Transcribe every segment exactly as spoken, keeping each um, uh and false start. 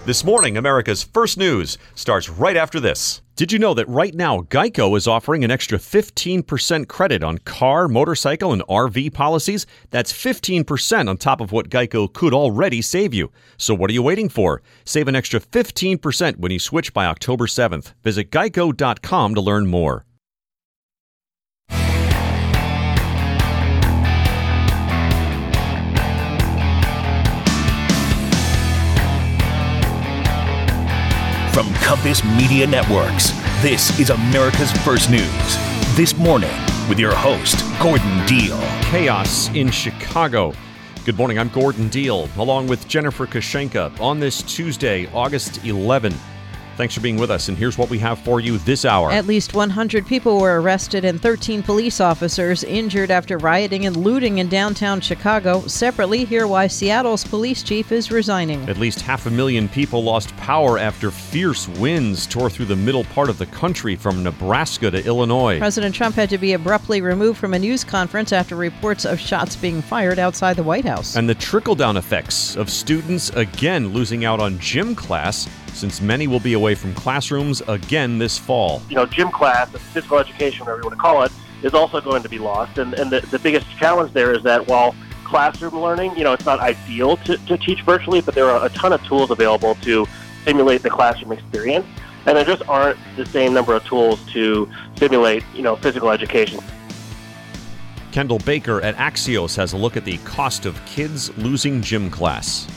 This morning, America's First News starts right after this. Did you know that right now, Geico is offering an extra fifteen percent credit on car, motorcycle, and R V policies? That's fifteen percent on top of what Geico could already save you. So what are you waiting for? Save an extra fifteen percent when you switch by October seventh. Visit geico dot com to learn more. From Compass Media Networks, this is America's First News. This morning, with your host, Gordon Deal. Chaos in Chicago. Good morning, I'm Gordon Deal, along with Jennifer Kashenka on this Tuesday, August eleventh. Thanks for being with us, and here's what we have for you this hour. At least one hundred people were arrested and thirteen police officers injured after rioting and looting in downtown Chicago. Separately, hear why Seattle's police chief is resigning. At least half a million people lost power after fierce winds tore through the middle part of the country from Nebraska to Illinois. President Trump had to be abruptly removed from a news conference after reports of shots being fired outside the White House. And the trickle-down effects of students again losing out on gym class, since many will be away from classrooms again this fall. You know, gym class, physical education, whatever you want to call it, is also going to be lost. And, and the, the biggest challenge there is that while classroom learning, you know, it's not ideal to, to teach virtually, but there are a ton of tools available to simulate the classroom experience. And there just aren't the same number of tools to simulate, you know, physical education. Kendall Baker at Axios has a look at the cost of kids losing gym class.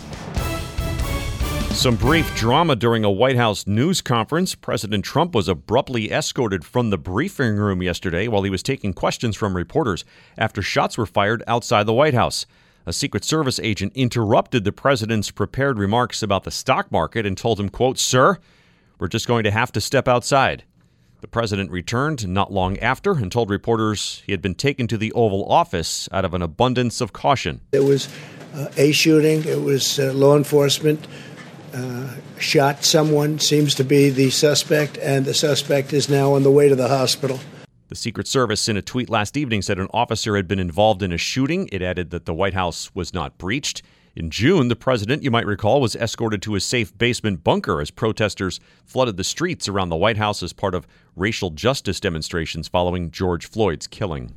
Some brief drama during a White House news conference. President Trump was abruptly escorted from the briefing room yesterday while he was taking questions from reporters after shots were fired outside the White House. A Secret Service agent interrupted the president's prepared remarks about the stock market and told him, quote, "Sir, we're just going to have to step outside." The president returned not long after and told reporters he had been taken to the Oval Office out of an abundance of caution. It was uh, a shooting. It was uh, law enforcement. Uh, shot someone, seems to be the suspect, and the suspect is now on the way to the hospital. The Secret Service, in a tweet last evening, said an officer had been involved in a shooting. It added that the White House was not breached. In June, the president, you might recall, was escorted to his safe basement bunker as protesters flooded the streets around the White House as part of racial justice demonstrations following George Floyd's killing.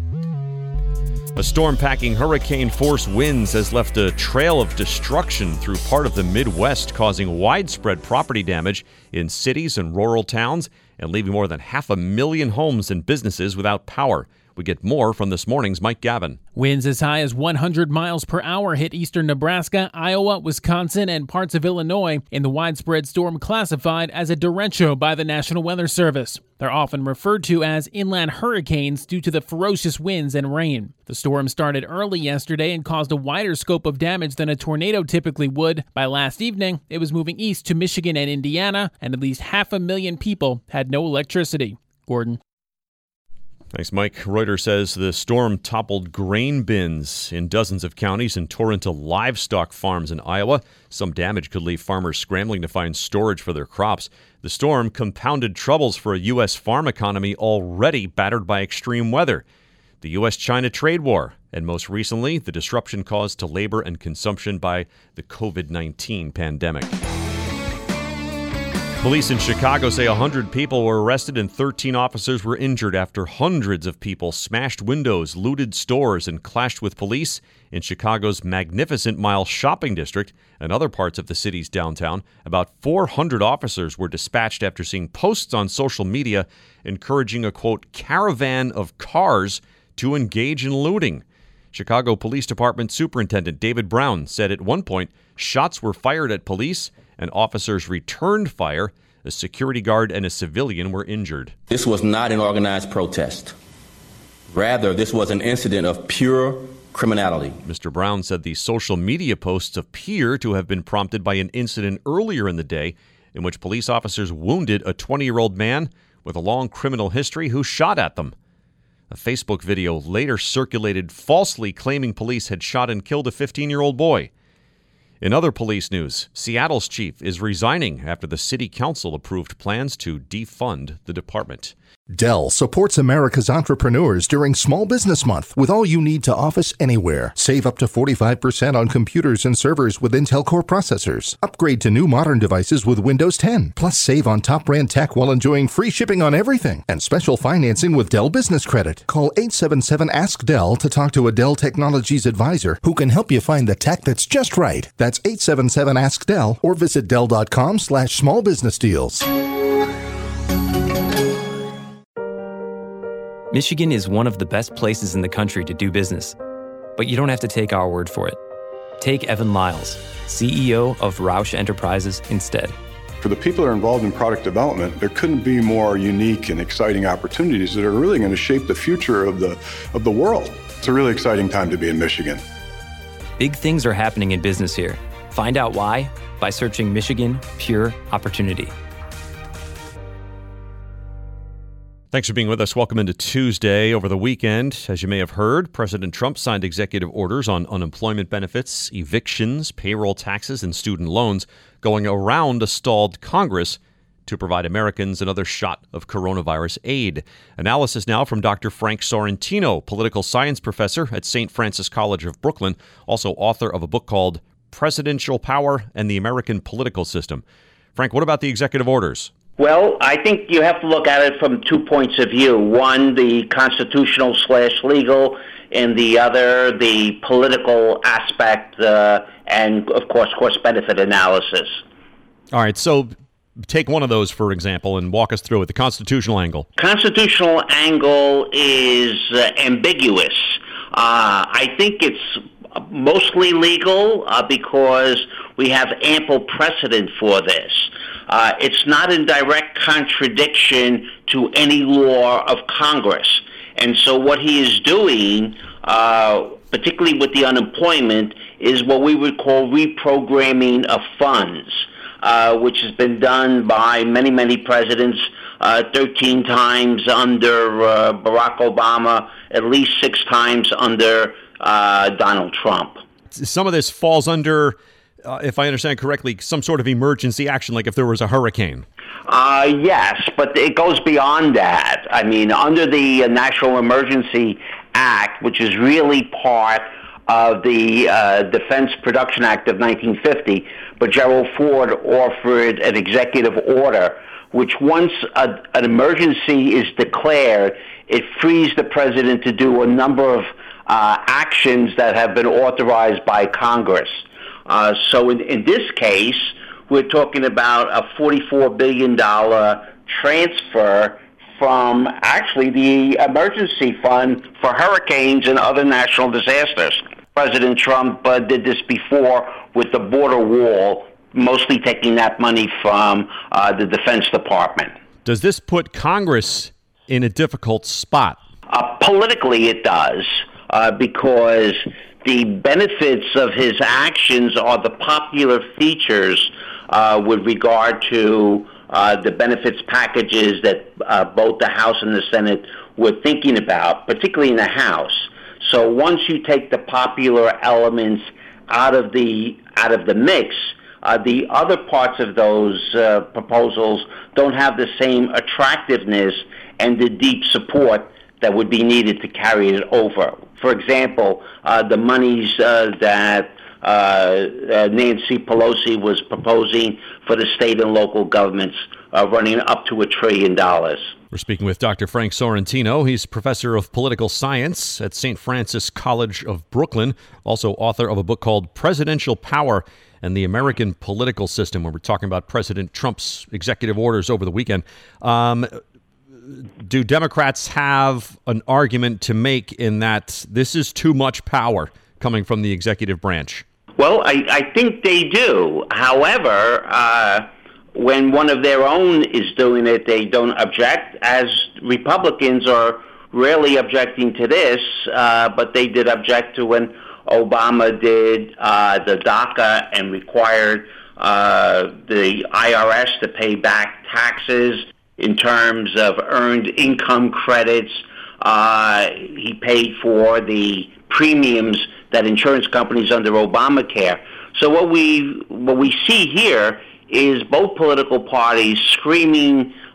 A storm-packing hurricane-force winds has left a trail of destruction through part of the Midwest, causing widespread property damage in cities and rural towns and leaving more than half a million homes and businesses without power. We get more from this morning's Mike Gavin. Winds as high as one hundred miles per hour hit eastern Nebraska, Iowa, Wisconsin, and parts of Illinois in the widespread storm classified as a derecho by the National Weather Service. They're often referred to as inland hurricanes due to the ferocious winds and rain. The storm started early yesterday and caused a wider scope of damage than a tornado typically would. By last evening, it was moving east to Michigan and Indiana, and at least half a million people had no electricity. Gordon. Thanks, Mike. Reuters says the storm toppled grain bins in dozens of counties and tore into livestock farms in Iowa. Some damage could leave farmers scrambling to find storage for their crops. The storm compounded troubles for a U S farm economy already battered by extreme weather, the U S China trade war, and most recently, the disruption caused to labor and consumption by the covid nineteen pandemic. Police in Chicago say one hundred people were arrested and thirteen officers were injured after hundreds of people smashed windows, looted stores, and clashed with police in Chicago's Magnificent Mile shopping district and other parts of the city's downtown. About four hundred officers were dispatched after seeing posts on social media encouraging a, quote, caravan of cars to engage in looting. Chicago Police Department Superintendent David Brown said at one point shots were fired at police and officers returned fire. A security guard and a civilian were injured. This was not an organized protest. Rather, this was an incident of pure criminality. Mister Brown said the social media posts appear to have been prompted by an incident earlier in the day in which police officers wounded a twenty-year-old man with a long criminal history who shot at them. A Facebook video later circulated falsely claiming police had shot and killed a fifteen-year-old boy. In other police news, Seattle's chief is resigning after the city council approved plans to defund the department. Dell supports America's entrepreneurs during Small Business Month with all you need to office anywhere. Save up to forty-five percent on computers and servers with Intel Core processors. Upgrade to new modern devices with Windows ten. Plus, save on top brand tech while enjoying free shipping on everything and special financing with Dell Business Credit. Call eight seven seven ask Dell to talk to a Dell Technologies advisor who can help you find the tech that's just right. That's eight seven seven ask Dell or visit Dell.com slash small business deals. Michigan is one of the best places in the country to do business, but you don't have to take our word for it. Take Evan Lyles, C E O of Roush Enterprises, instead. For the people that are involved in product development, there couldn't be more unique and exciting opportunities that are really going to shape the future of the of the world. It's a really exciting time to be in Michigan. Big things are happening in business here. Find out why by searching Michigan Pure Opportunity. Thanks for being with us. Welcome into Tuesday. Over the weekend, as you may have heard, President Trump signed executive orders on unemployment benefits, evictions, payroll taxes, and student loans, going around a stalled Congress to provide Americans another shot of coronavirus aid. Analysis now from Doctor Frank Sorrentino, political science professor at Saint Francis College of Brooklyn, also author of a book called Presidential Power and the American Political System. Frank, what about the executive orders? Well, I think you have to look at it from two points of view. One, the constitutional slash legal, and the other, the political aspect, uh, and, of course, cost-benefit analysis. All right, so take one of those, for example, and walk us through it, the constitutional angle. Constitutional angle is uh, ambiguous. Uh, I think it's mostly legal uh, because we have ample precedent for this. Uh, it's not in direct contradiction to any law of Congress. And so what he is doing, uh, particularly with the unemployment, is what we would call reprogramming of funds, uh, which has been done by many, many presidents, uh, thirteen times under uh, Barack Obama, at least six times under uh, Donald Trump. Some of this falls under, Uh, if I understand correctly, some sort of emergency action, like if there was a hurricane. Uh, yes, but it goes beyond that. I mean, under the uh, National Emergency Act, which is really part of the uh, Defense Production Act of nineteen fifty, but Gerald Ford offered an executive order which once a, an emergency is declared, it frees the president to do a number of uh, actions that have been authorized by Congress. Uh, so in, in this case, we're talking about a forty-four billion dollars transfer from actually the emergency fund for hurricanes and other national disasters. President Trump uh, did this before with the border wall, mostly taking that money from uh, the Defense Department. Does this put Congress in a difficult spot? Uh, politically, it does, uh, because the benefits of his actions are the popular features uh, with regard to uh, the benefits packages that uh, both the House and the Senate were thinking about, particularly in the House. So once you take the popular elements out of the out of the mix, uh, the other parts of those uh, proposals don't have the same attractiveness and the deep support that would be needed to carry it over. For example, uh, the monies uh, that uh, uh, Nancy Pelosi was proposing for the state and local governments, uh, running up to a trillion dollars. We're speaking with Doctor Frank Sorrentino. He's professor of political science at Saint Francis College of Brooklyn, also author of a book called Presidential Power and the American Political System, where we're talking about President Trump's executive orders over the weekend. Um, do Democrats have an argument to make in that this is too much power coming from the executive branch? Well, I, I think they do. However, uh, when one of their own is doing it, they don't object, as Republicans are rarely objecting to this, uh, but they did object to when Obama did uh, the DACA and required uh, the I R S to pay back taxes in terms of earned income credits. Uh, he paid for the premiums that insurance companies under Obamacare. So what we what we see here is both political parties screaming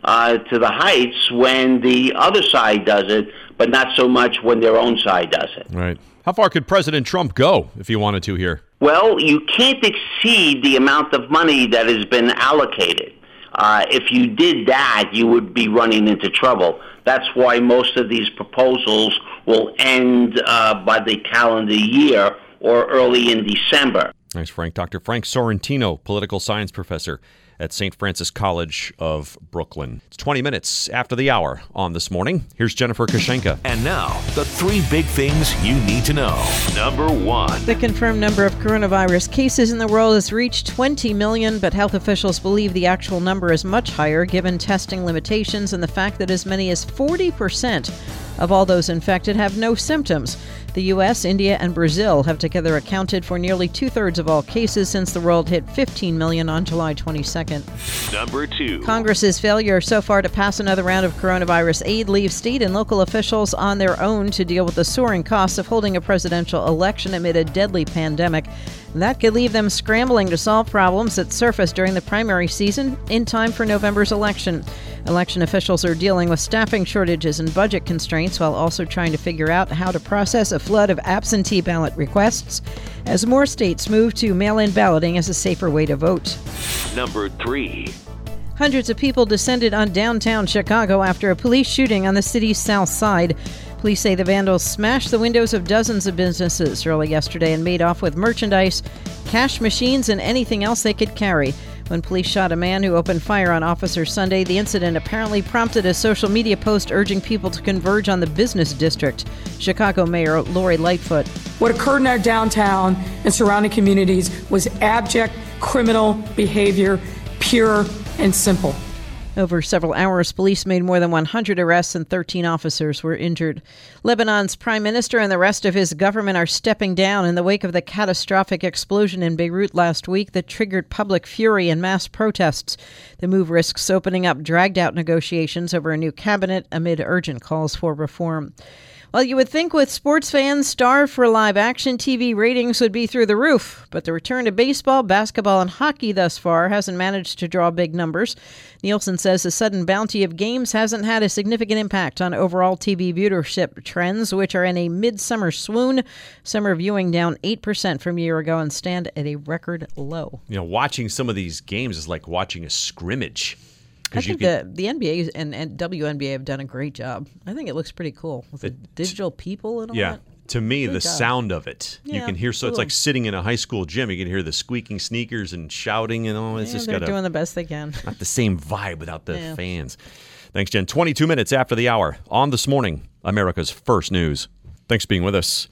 uh, to the heights when the other side does it, but not so much when their own side does it. Right. How far could President Trump go if he wanted to here? Well, you can't exceed the amount of money that has been allocated. Uh, if you did that, you would be running into trouble. That's why most of these proposals will end uh, by the calendar year or early in December. Thanks, Frank. Doctor Frank Sorrentino, political science professor at Saint Francis College of Brooklyn. It's twenty minutes after the hour on This Morning. Here's Jennifer Kushenka. And now, the three big things you need to know. Number one. The confirmed number of coronavirus cases in the world has reached twenty million, but health officials believe the actual number is much higher given testing limitations and the fact that as many as forty percent of all those infected have no symptoms. The U S, India, and Brazil have together accounted for nearly two-thirds of all cases since the world hit fifteen million on July twenty-second. Number two. Congress's failure so far to pass another round of coronavirus aid leaves state and local officials on their own to deal with the soaring costs of holding a presidential election amid a deadly pandemic. That could leave them scrambling to solve problems that surfaced during the primary season in time for November's election. Election officials are dealing with staffing shortages and budget constraints while also trying to figure out how to process a flood of absentee ballot requests as more states move to mail-in balloting as a safer way to vote. Number three. Hundreds of people descended on downtown Chicago after a police shooting on the city's south side. Police say the vandals smashed the windows of dozens of businesses early yesterday and made off with merchandise, cash machines, and anything else they could carry. When police shot a man who opened fire on officers Sunday, the incident apparently prompted a social media post urging people to converge on the business district. Chicago Mayor Lori Lightfoot. What occurred in our downtown and surrounding communities was abject criminal behavior, pure and simple. Over several hours, police made more than one hundred arrests and thirteen officers were injured. Lebanon's prime minister and the rest of his government are stepping down in the wake of the catastrophic explosion in Beirut last week that triggered public fury and mass protests. The move risks opening up dragged-out negotiations over a new cabinet amid urgent calls for reform. Well, you would think with sports fans starved for live-action T V ratings would be through the roof, but the return to baseball, basketball, and hockey thus far hasn't managed to draw big numbers. Nielsen says the sudden bounty of games hasn't had a significant impact on overall T V viewership trends, which are in a midsummer swoon. Summer viewing down eight percent from a year ago and stand at a record low. You know, watching some of these games is like watching a scrimmage. I think can, the, the N B A and, and W N B A have done a great job. I think it looks pretty cool with the, the digital people and all yeah, that. To me, Good the job. sound of it, yeah, you can hear. So it's like sitting in a high school gym. You can hear the squeaking sneakers and shouting and all. It's yeah, just they're got doing the best they can. Not the same vibe without the yeah. fans. Thanks, Jen. twenty-two minutes after the hour on This Morning, America's First News. Thanks for being with us.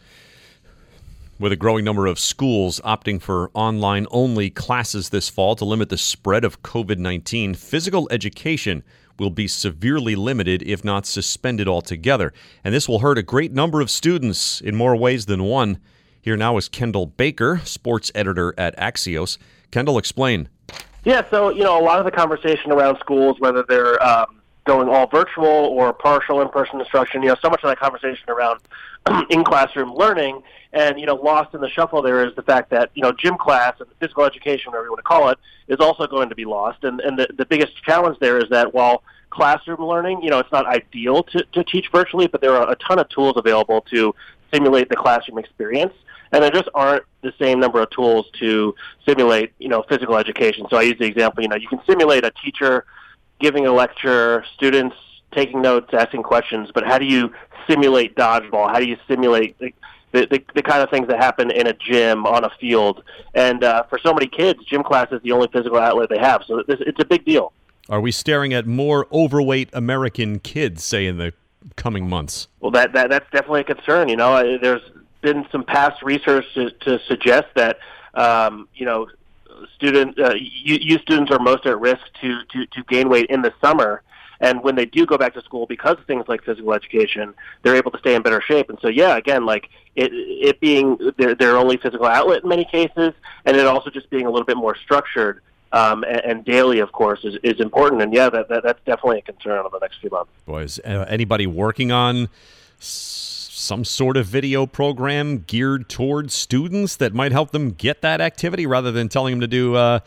With a growing number of schools opting for online-only classes this fall to limit the spread of covid nineteen, physical education will be severely limited, if not suspended altogether. And this will hurt a great number of students in more ways than one. Here now is Kendall Baker, sports editor at Axios. Kendall, explain. Yeah, so, you know, a lot of the conversation around schools, whether they're um, going all virtual or partial in-person instruction, you know, so much of that conversation around in-classroom learning, and, you know, lost in the shuffle there is the fact that, you know, gym class and physical education, whatever you want to call it, is also going to be lost. And, and the, the biggest challenge there is that while classroom learning, you know, it's not ideal to, to teach virtually, but there are a ton of tools available to simulate the classroom experience. And there just aren't the same number of tools to simulate, you know, physical education. So I use the example, you know, you can simulate a teacher giving a lecture, students taking notes, asking questions, but how do you simulate dodgeball? How do you simulate the, the, the kind of things that happen in a gym, on a field? And uh, for so many kids, gym class is the only physical outlet they have. So this, it's a big deal. Are we staring at more overweight American kids, say, in the coming months? Well, that, that that's definitely a concern. You know, there's been some past research to, to suggest that, um, you know, student, uh, youth students are most at risk to, to, to gain weight in the summer. And when they do go back to school, because of things like physical education, they're able to stay in better shape. And so, yeah, again, like it, it being their, their only physical outlet in many cases, and it also just being a little bit more structured um, and, and daily, of course, is, is important. And, yeah, that, that that's definitely a concern over the next few months. Boy, is uh, anybody working on s- some sort of video program geared towards students that might help them get that activity rather than telling them to do uh,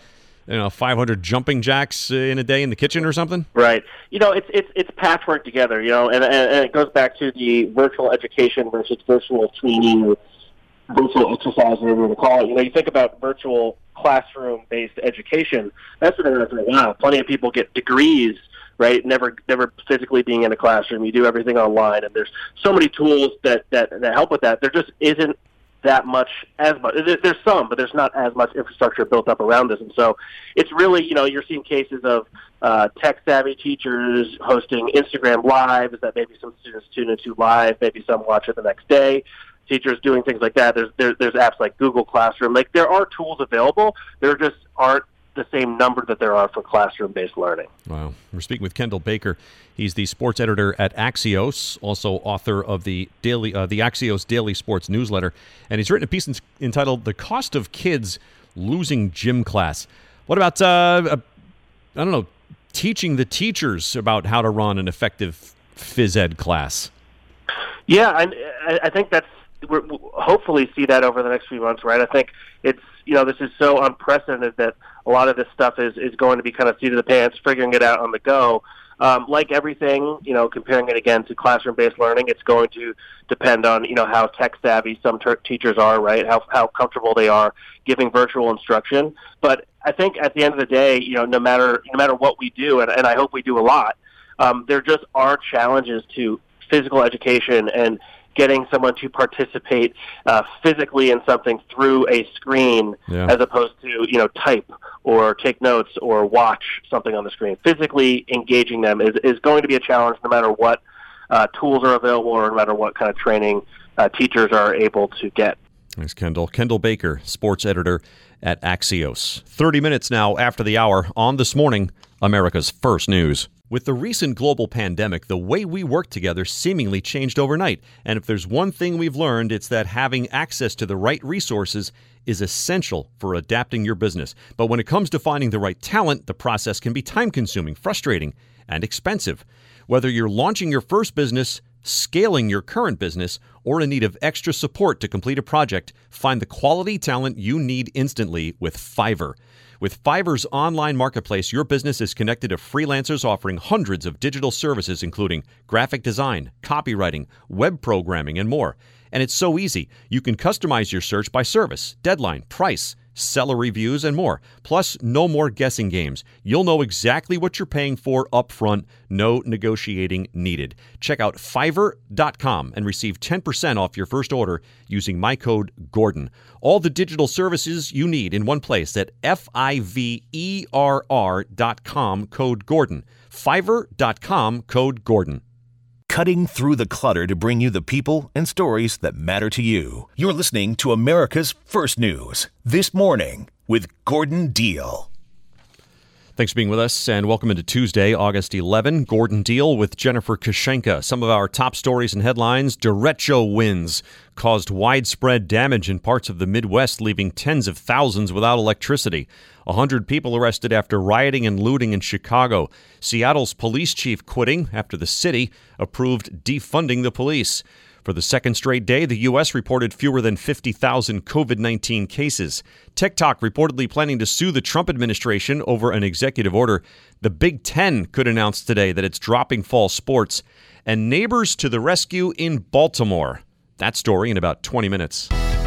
you know, five hundred jumping jacks in a day in the kitchen or something? Right. You know, it's it's it's patchwork together. You know, and and, and it goes back to the virtual education versus virtual training, or virtual exercise, whatever you want to call it. You know, you think about virtual classroom-based education. That's been around for a while. Plenty of people get degrees, right? Never, never physically being in a classroom. You do everything online, and there's so many tools that that, that help with that. There just isn't that much as much. There's some, but there's not as much infrastructure built up around this. And so it's really, you know, you're seeing cases of uh, tech-savvy teachers hosting Instagram Lives that maybe some students tune into live, maybe some watch it the next day. Teachers doing things like that. There's there, there's apps like Google Classroom. Like, there are tools available. There just aren't the same number that there are for classroom-based learning. Wow. We're speaking with Kendall Baker. He's the sports editor at Axios, also author of the daily uh, the Axios Daily Sports Newsletter, and he's written a piece in, entitled "The Cost of Kids Losing Gym Class." What about uh, uh, I don't know, teaching the teachers about how to run an effective phys ed class? Yeah, I, I think that's we're, we'll hopefully see that over the next few months, right? I think it's, you know, this is so unprecedented that a lot of this stuff is, is going to be kind of seat of the pants, figuring it out on the go. Um, like everything, you know, comparing it again to classroom-based learning, it's going to depend on, you know, how tech-savvy some ter- teachers are, right, how how comfortable they are giving virtual instruction. But I think at the end of the day, you know, no matter no matter what we do, and, and I hope we do a lot, um, there just are challenges to physical education and getting someone to participate uh, physically in something through a screen, yeah, as opposed to, you know, type or take notes or watch something on the screen. Physically engaging them is, is going to be a challenge no matter what uh, tools are available or no matter what kind of training uh, teachers are able to get. Thanks, Kendall. Kendall Baker, sports editor at Axios. thirty minutes now after the hour on This Morning, America's First News. With the recent global pandemic, the way we work together seemingly changed overnight. And if there's one thing we've learned, it's that having access to the right resources is essential for adapting your business. But when it comes to finding the right talent, the process can be time-consuming, frustrating, and expensive. Whether you're launching your first business, scaling your current business, or in need of extra support to complete a project, find the quality talent you need instantly with Fiverr. With Fiverr's online marketplace, your business is connected to freelancers offering hundreds of digital services, including graphic design, copywriting, web programming, and more. And it's so easy. You can customize your search by service, deadline, price, seller reviews, and more. Plus, no more guessing games. You'll know exactly what you're paying for upfront. No negotiating needed. Check out Fiverr dot com and receive ten percent off your first order using my code Gordon. All the digital services you need in one place at F I V E R R dot com, code Gordon. Fiverr dot com, code Gordon. Cutting through the clutter to bring you the people and stories that matter to you. You're listening to America's First News, This Morning, with Gordon Deal. Thanks for being with us, and welcome into Tuesday, August eleventh. Gordon Deal with Jennifer Kushenka. Some of our top stories and headlines: derecho winds caused widespread damage in parts of the Midwest, leaving tens of thousands without electricity. A hundred people arrested after rioting and looting in Chicago. Seattle's police chief quitting after the city approved defunding the police. For the second straight day, the U S reported fewer than fifty thousand covid nineteen cases. TikTok reportedly planning to sue the Trump administration over an executive order. The Big Ten could announce today that it's dropping fall sports. And neighbors to the rescue in Baltimore. That story in about twenty minutes.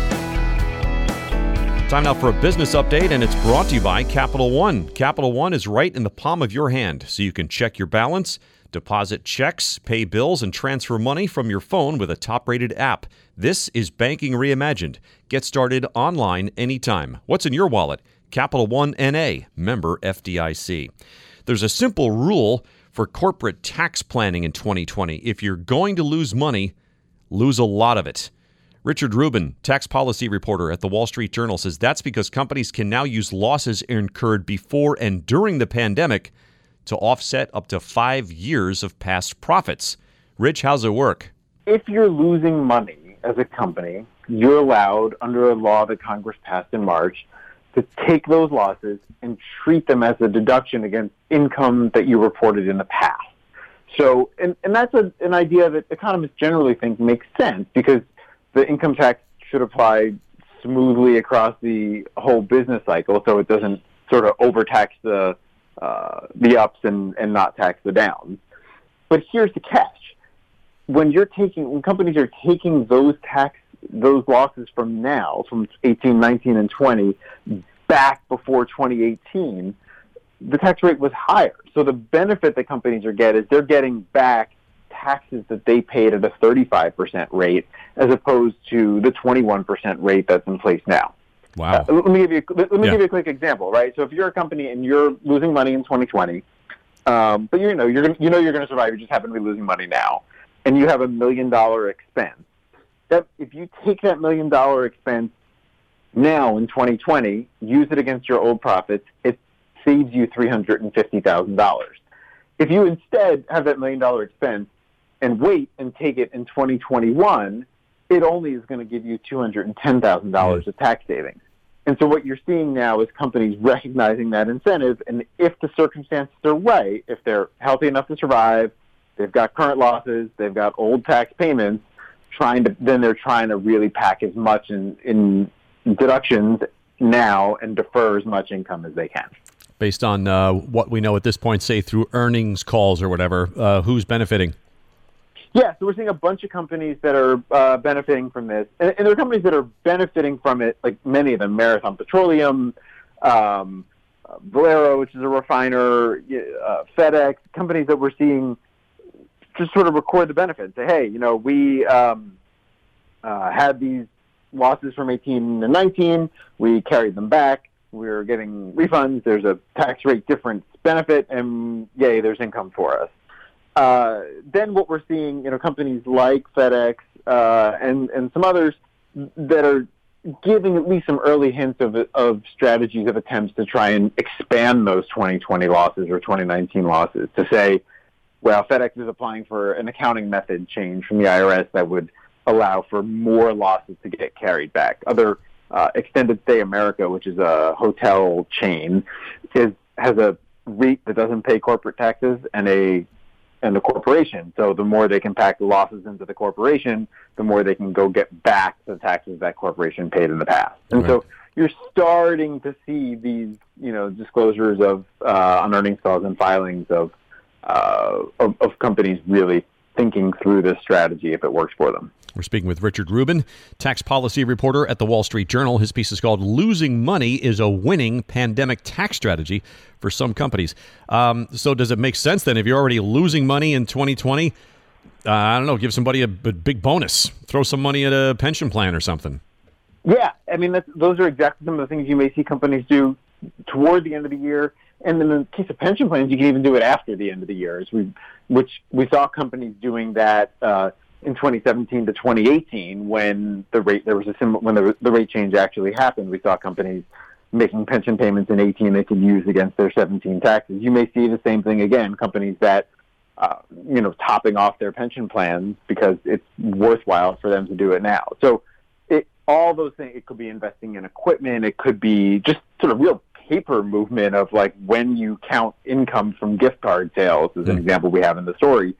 Time now for a business update, and it's brought to you by Capital One. Capital One is right in the palm of your hand, so you can check your balance, deposit checks, pay bills, and transfer money from your phone with a top-rated app. This is banking reimagined. Get started online anytime. What's in your wallet? Capital One N A, member F D I C. There's a simple rule for corporate tax planning in twenty twenty. If you're going to lose money, lose a lot of it. Richard Rubin, tax policy reporter at the Wall Street Journal, says that's because companies can now use losses incurred before and during the pandemic to offset up to five years of past profits. Rich, how's it work? If you're losing money as a company, you're allowed, under a law that Congress passed in March, to take those losses and treat them as a deduction against income that you reported in the past. So, and, and that's a, an idea that economists generally think makes sense, because the income tax should apply smoothly across the whole business cycle, so it doesn't sort of overtax the uh, the ups and, and not tax the downs. But here's the catch: when you're taking, when companies are taking those tax those losses from now, from eighteen, nineteen, and twenty, back before twenty eighteen, the tax rate was higher. So the benefit that companies are getting is they're getting back taxes that they paid at a thirty-five percent rate, as opposed to the twenty-one percent rate that's in place now. Wow. Uh, let me give you let me yeah. give you a quick example, right? So if you're a company and you're losing money in twenty twenty, um, but you know you're gonna, you know you're going to survive, you just happen to be losing money now, and you have a million dollar expense. That if you take that million dollar expense now in twenty twenty, use it against your old profits, it saves you three hundred fifty thousand dollars. If you instead have that million dollar expense and wait and take it in twenty twenty-one, it only is going to give you two hundred ten thousand dollars of tax savings. And so what you're seeing now is companies recognizing that incentive, and if the circumstances are right, if they're healthy enough to survive, they've got current losses, they've got old tax payments, trying to then they're trying to really pack as much in, in deductions now and defer as much income as they can. Based on uh, what we know at this point, say through earnings calls or whatever, uh, who's benefiting? Yeah, so we're seeing a bunch of companies that are uh, benefiting from this. And, and there are companies that are benefiting from it, like many of them, Marathon Petroleum, um, uh, Valero, which is a refiner, uh, FedEx, companies that we're seeing just sort of record the benefits. Say, hey, you know, we um, uh, had these losses from eighteen and nineteen. We carried them back. We're getting refunds. There's a tax rate difference benefit, and yay, there's income for us. Uh, then what we're seeing, you know, companies like FedEx uh, and and some others that are giving at least some early hints of of strategies of attempts to try and expand those twenty twenty losses or twenty nineteen losses. To say, well, FedEx is applying for an accounting method change from the I R S that would allow for more losses to get carried back. Other uh, Extended Stay America, which is a hotel chain, is has a REIT that doesn't pay corporate taxes and a and the corporation. So the more they can pack the losses into the corporation, the more they can go get back the taxes that corporation paid in the past. And right. so you're starting to see these, you know, disclosures of uh, on earnings calls and filings of, uh, of of companies really thinking through this strategy if it works for them. We're speaking with Richard Rubin, tax policy reporter at the Wall Street Journal. His piece is called "Losing Money is a Winning Pandemic Tax Strategy for Some Companies." Um, so does it make sense then if you're already losing money in twenty twenty, uh, I don't know, give somebody a, a big bonus, throw some money at a pension plan or something? Yeah, I mean, that's, those are exactly some of the things you may see companies do toward the end of the year. And in the case of pension plans, you can even do it after the end of the year, as we, which we saw companies doing that uh, in twenty seventeen to twenty eighteen when the rate there was a sim- when the, the rate change actually happened. We saw companies making pension payments in eighteen they could use against their seventeen taxes. You may see the same thing again, companies that uh, you know topping off their pension plans because it's worthwhile for them to do it now. So it, all those things, it could be investing in equipment, it could be just sort of real paper movement of like when you count income from gift card sales, as an example we have in the story.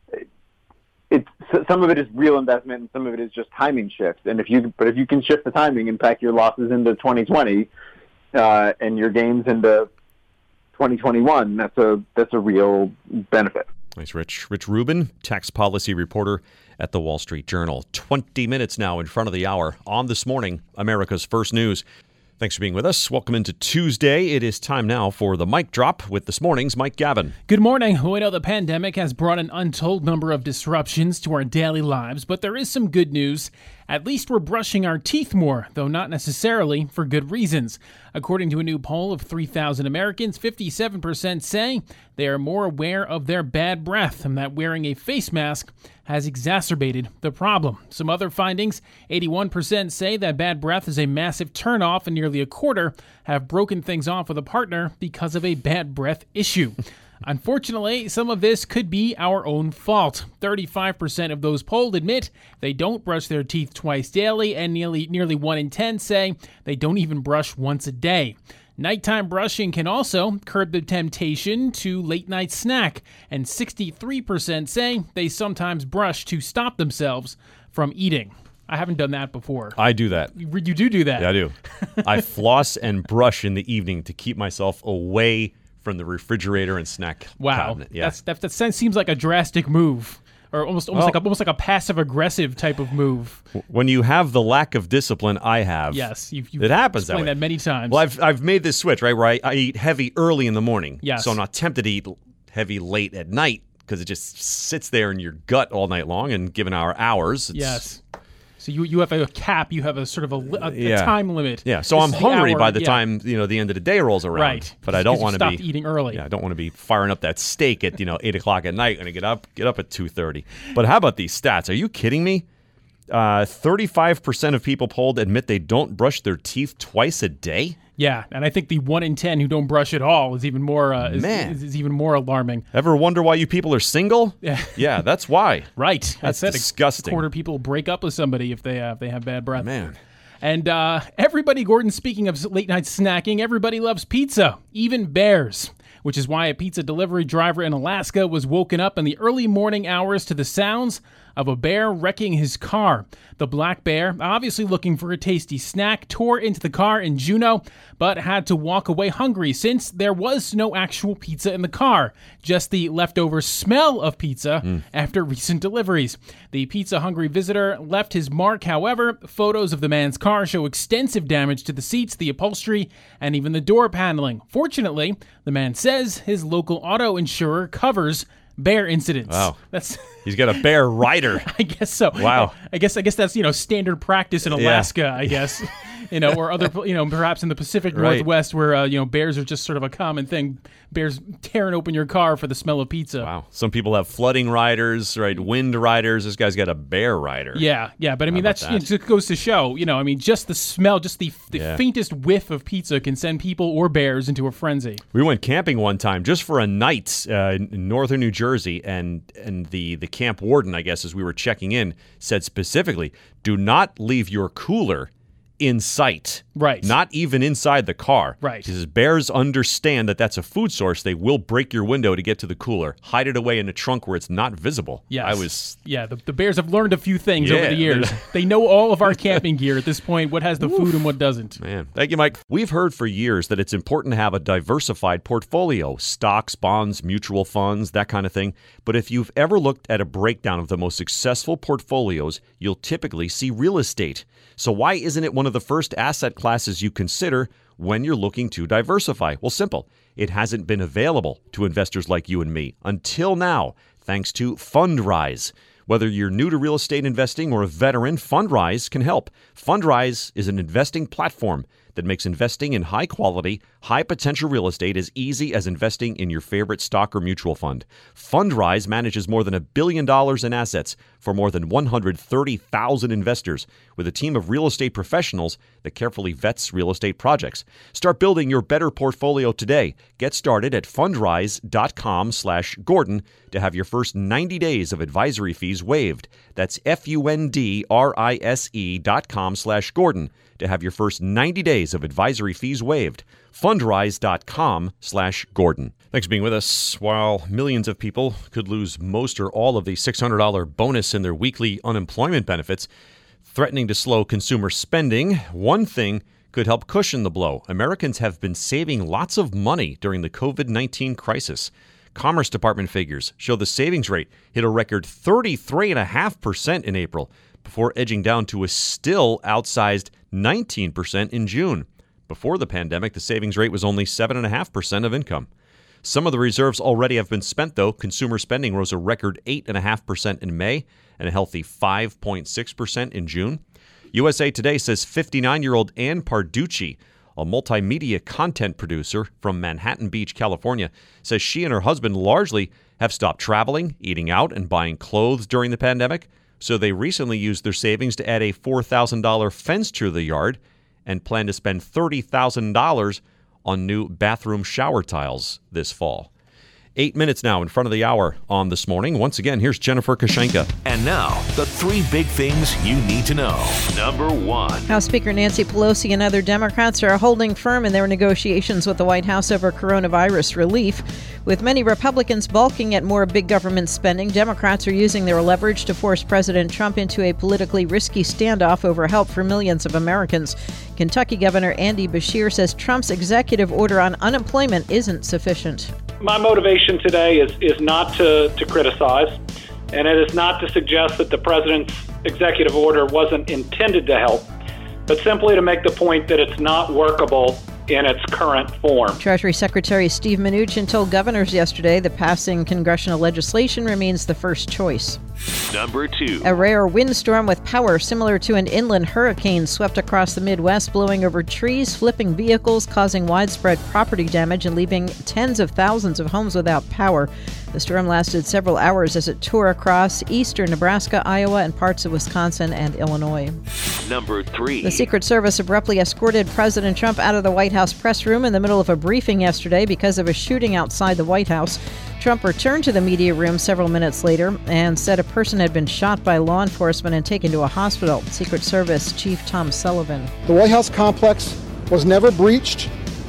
It's some of it is real investment and some of it is just timing shifts. And if you, but if you can shift the timing and pack your losses into twenty twenty uh, and your gains into twenty twenty-one, that's a that's a real benefit. Thanks, Rich. Rich Rubin, tax policy reporter at the Wall Street Journal. twenty minutes now in front of the hour on This Morning, America's First News. Thanks for being with us. Welcome into Tuesday. It is time now for the Mic Drop with this morning's Mike Gavin. Good morning. We know the pandemic has brought an untold number of disruptions to our daily lives, but there is some good news. At least we're brushing our teeth more, though not necessarily for good reasons. According to a new poll of three thousand Americans, fifty-seven percent say they are more aware of their bad breath and that wearing a face mask has exacerbated the problem. Some other findings, eighty-one percent say that bad breath is a massive turnoff, and nearly a quarter have broken things off with a partner because of a bad breath issue. Unfortunately, some of this could be our own fault. thirty-five percent of those polled admit they don't brush their teeth twice daily, and nearly nearly one in ten say they don't even brush once a day. Nighttime brushing can also curb the temptation to late-night snack, and sixty-three percent say they sometimes brush to stop themselves from eating. I haven't done that before. I do that. You, you do do that? Yeah, I do. I floss and brush in the evening to keep myself away from the refrigerator and snack wow. cabinet. Yeah. That's, that, that seems like a drastic move. Or almost almost well, like a, almost like a passive-aggressive type of move. When you have the lack of discipline I have, yes, you've, you've it happens that way. Explained that many times. Well, I've I've made this switch, right, where I, I eat heavy early in the morning. Yes. So I'm not tempted to eat heavy late at night because it just sits there in your gut all night long. And given our hours, it's, yes. So you you have a cap, you have a sort of a, a, yeah. a time limit. Yeah, so this I'm hungry hour, by the yeah. time you know the end of the day rolls around. Right, but I don't want to be eating early. Yeah, I don't want to be firing up that steak at you know eight o'clock at night when I get up get up at two thirty. But how about these stats? Are you kidding me? Uh, thirty-five percent of people polled admit they don't brush their teeth twice a day. Yeah, and I think the one in ten who don't brush at all is even more uh, is, Man. is, is even more alarming. Ever wonder why you people are single? Yeah, yeah, that's why. Right, that's said disgusting. A quarter of people break up with somebody if they uh, if they have bad breath. Man. And uh, everybody, Gordon, speaking of late night snacking, everybody loves pizza, even bears, which is why a pizza delivery driver in Alaska was woken up in the early morning hours to the sounds of a bear wrecking his car. The black bear, obviously looking for a tasty snack, tore into the car in Juneau, but had to walk away hungry since there was no actual pizza in the car, just the leftover smell of pizza mm. after recent deliveries. The pizza-hungry visitor left his mark, however. Photos of the man's car show extensive damage to the seats, the upholstery, and even the door paneling. Fortunately, the man says his local auto insurer covers bear incidents. Wow. That's He's got a bear rider. I guess so. Wow. I guess I guess that's, you know, standard practice in Alaska, yeah. I guess. You know, or other, you know, perhaps in the Pacific right. Northwest where, uh, you know, bears are just sort of a common thing. Bears tearing open your car for the smell of pizza. Wow. Some people have flooding riders, right? Wind riders. This guy's got a bear rider. Yeah, yeah. But I mean, that's that? you know, it goes to show, you know, I mean, just the smell, just the, the yeah. faintest whiff of pizza can send people or bears into a frenzy. We went camping one time just for a night uh, in northern New Jersey, and, and the, the camp warden, I guess, as we were checking in, said specifically, do not leave your cooler in sight. Right. Not even inside the car. Right. He says bears understand that that's a food source. They will break your window to get to the cooler. Hide it away in a trunk where it's not visible. Yes. I was... Yeah, the, the bears have learned a few things yeah, over the years. They know all of our camping gear at this point, what has the food and what doesn't. Man, thank you, Mike. We've heard for years that it's important to have a diversified portfolio, stocks, bonds, mutual funds, that kind of thing. But if you've ever looked at a breakdown of the most successful portfolios, you'll typically see real estate. So why isn't it one of the first asset classes you consider when you're looking to diversify? Well, simple. It hasn't been available to investors like you and me until now, thanks to Fundrise. Whether you're new to real estate investing or a veteran, Fundrise can help. Fundrise is an investing platform that makes investing in high-quality, high-potential real estate as easy as investing in your favorite stock or mutual fund. Fundrise manages more than a billion dollars in assets for more than one hundred thirty thousand investors with a team of real estate professionals that carefully vets real estate projects. Start building your better portfolio today. Get started at fundrise.com slash Gordon to have your first ninety days of advisory fees waived. That's F-U-N-D-R-I-S-E dot com slash Gordon to have your first ninety days of advisory fees waived. Fundrise.com slash Gordon. Thanks for being with us. While millions of people could lose most or all of the six hundred dollars bonus in their weekly unemployment benefits, threatening to slow consumer spending, one thing could help cushion the blow. Americans have been saving lots of money during the covid nineteen crisis. Commerce Department figures show the savings rate hit a record thirty-three point five percent in April, before edging down to a still outsized nineteen percent in June. Before the pandemic, the savings rate was only seven point five percent of income. Some of the reserves already have been spent, though. Consumer spending rose a record eight point five percent in May and a healthy five point six percent in June. U S A Today says fifty-nine-year-old Ann Parducci, a multimedia content producer from Manhattan Beach, California, says she and her husband largely have stopped traveling, eating out, and buying clothes during the pandemic. So they recently used their savings to add a four thousand dollars fence to the yard and plan to spend thirty thousand dollars on new bathroom shower tiles this fall. Eight minutes now in front of the hour on This Morning. Once again, here's Jennifer Kashenka. And now, the three big things you need to know. Number one. House Speaker Nancy Pelosi and other Democrats are holding firm in their negotiations with the White House over coronavirus relief. With many Republicans balking at more big government spending, Democrats are using their leverage to force President Trump into a politically risky standoff over help for millions of Americans. Kentucky Governor Andy Beshear says Trump's executive order on unemployment isn't sufficient. My motivation today is, is not to, to criticize, and it is not to suggest that the president's executive order wasn't intended to help, but simply to make the point that it's not workable in its current form. Treasury Secretary Steve Mnuchin told governors yesterday that passing congressional legislation remains the first choice. Number two. A rare windstorm with power similar to an inland hurricane swept across the Midwest, blowing over trees, flipping vehicles, causing widespread property damage, and leaving tens of thousands of homes without power. The storm lasted several hours as it tore across eastern Nebraska, Iowa, and parts of Wisconsin and Illinois. Number three. The Secret Service abruptly escorted President Trump out of the White House press room in the middle of a briefing yesterday because of a shooting outside the White House. Trump returned to the media room several minutes later and said a person had been shot by law enforcement and taken to a hospital. Secret Service Chief Tom Sullivan. The White House complex was never breached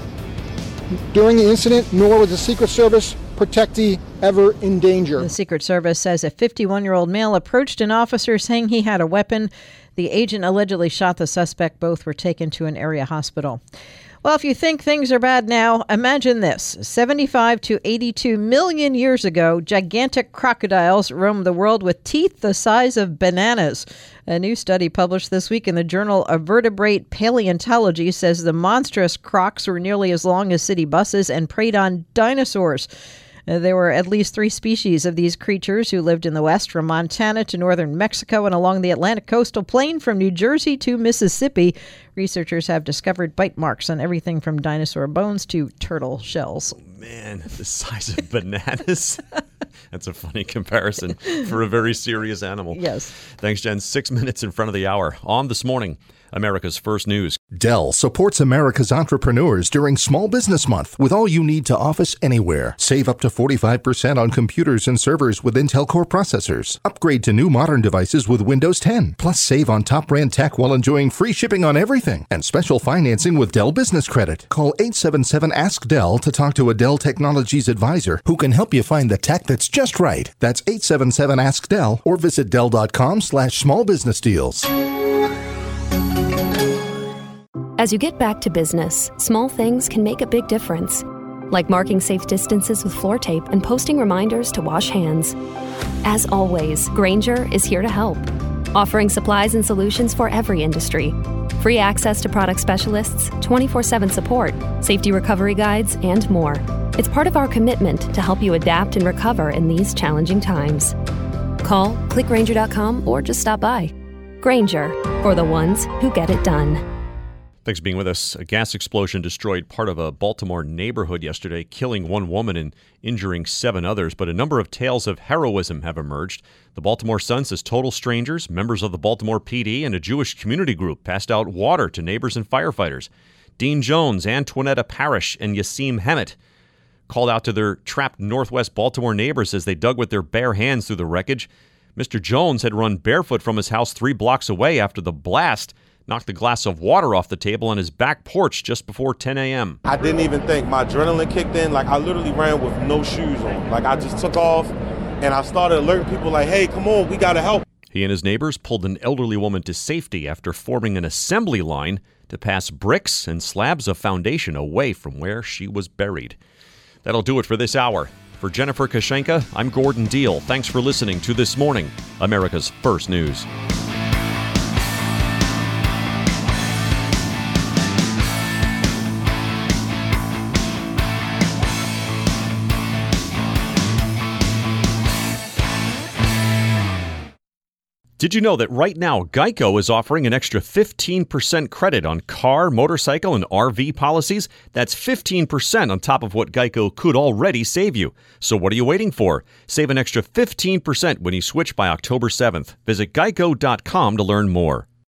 during the incident, nor was the Secret Service protectee ever in danger. The Secret Service says a fifty-one-year-old male approached an officer saying he had a weapon. The agent allegedly shot the suspect. Both were taken to an area hospital. Well, if you think things are bad now, imagine this. seventy-five to eighty-two million years ago, gigantic crocodiles roamed the world with teeth the size of bananas. A new study published this week in the journal of Vertebrate Paleontology says the monstrous crocs were nearly as long as city buses and preyed on dinosaurs. Uh, there were at least three species of these creatures who lived in the West, from Montana to northern Mexico and along the Atlantic coastal plain from New Jersey to Mississippi. Researchers have discovered bite marks on everything from dinosaur bones to turtle shells. Oh, man, the size of bananas. That's a funny comparison for a very serious animal. Yes. Thanks, Jen. Six minutes in front of the hour on This Morning. America's First News. Dell supports America's entrepreneurs during Small Business Month with all you need to office anywhere. Save up to forty-five percent on computers and servers with Intel Core processors. Upgrade to new modern devices with Windows ten. Plus, save on top brand tech while enjoying free shipping on everything and special financing with Dell Business Credit. Call eight seven seven ask Dell to talk to a Dell Technologies advisor who can help you find the tech that's just right. That's eight seven seven ask Dell or visit Dell.com slash small business deals. As you get back to business, small things can make a big difference. Like marking safe distances with floor tape and posting reminders to wash hands. As always, Grainger is here to help, offering supplies and solutions for every industry. Free access to product specialists, twenty-four seven support, safety recovery guides, and more. It's part of our commitment to help you adapt and recover in these challenging times. Call, click Grainger dot com, or just stop by. Grainger, for the ones who get it done. Thanks for being with us. A gas explosion destroyed part of a Baltimore neighborhood yesterday, killing one woman and injuring seven others. But a number of tales of heroism have emerged. The Baltimore Sun says total strangers, members of the Baltimore P D, and a Jewish community group passed out water to neighbors and firefighters. Dean Jones, Antoinetta Parrish, and Yassim Hemet called out to their trapped Northwest Baltimore neighbors as they dug with their bare hands through the wreckage. Mister Jones had run barefoot from his house three blocks away after the blast knocked the glass of water off the table on his back porch just before ten a.m. I didn't even think. My adrenaline kicked in. Like, I literally ran with no shoes on. Like, I just took off, and I started alerting people like, hey, come on, we got to help. He and his neighbors pulled an elderly woman to safety after forming an assembly line to pass bricks and slabs of foundation away from where she was buried. That'll do it for this hour. For Jennifer Kashenka, I'm Gordon Deal. Thanks for listening to This Morning, America's First News. Did you know that right now Geico is offering an extra fifteen percent credit on car, motorcycle, and R V policies? That's fifteen percent on top of what Geico could already save you. So what are you waiting for? Save an extra fifteen percent when you switch by October seventh. Visit geico dot com to learn more.